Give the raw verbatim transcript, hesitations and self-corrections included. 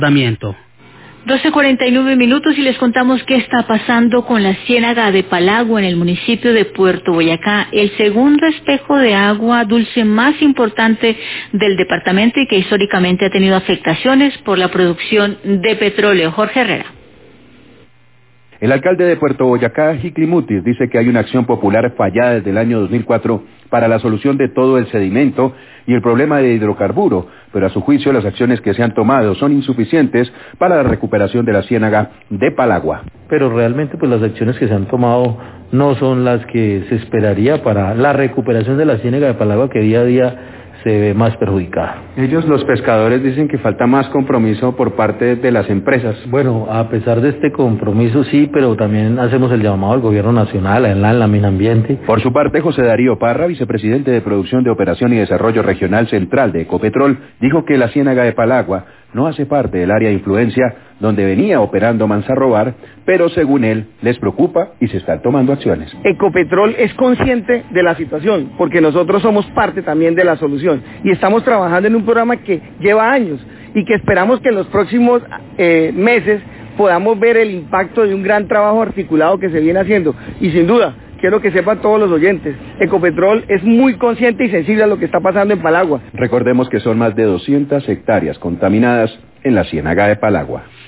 doce cuarenta y nueve minutos y les contamos qué está pasando con la ciénaga de Palagua en el municipio de Puerto Boyacá, el segundo espejo de agua dulce más importante del departamento y que históricamente ha tenido afectaciones por la producción de petróleo. Jorge Herrera. El alcalde de Puerto Boyacá, Hickley Mutis, dice que hay una acción popular fallada desde el año dos mil cuatro para la solución de todo el sedimento y el problema de hidrocarburo, pero a su juicio las acciones que se han tomado son insuficientes para la recuperación de la ciénaga de Palagua. Pero realmente pues las acciones que se han tomado no son las que se esperaría para la recuperación de la ciénaga de Palagua, que día a día se ve más perjudicada. Ellos, los pescadores, dicen que falta más compromiso por parte de las empresas. Bueno, a pesar de este compromiso sí, pero también hacemos el llamado al gobierno nacional, en la, en la Minambiente. Por su parte, José Darío Parra, vicepresidente de Producción de Operación y Desarrollo Regional Central de Ecopetrol, dijo que la ciénaga de Palagua no hace parte del área de influencia donde venía operando Manzarrobar, pero según él les preocupa y se están tomando acciones. Ecopetrol es consciente de la situación, porque nosotros somos parte también de la solución y estamos trabajando en un programa que lleva años y que esperamos que en los próximos eh, meses podamos ver el impacto de un gran trabajo articulado que se viene haciendo. Y sin duda, quiero que sepan todos los oyentes, Ecopetrol es muy consciente y sensible a lo que está pasando en Palagua. Recordemos que son más de doscientas hectáreas contaminadas en la ciénaga de Palagua.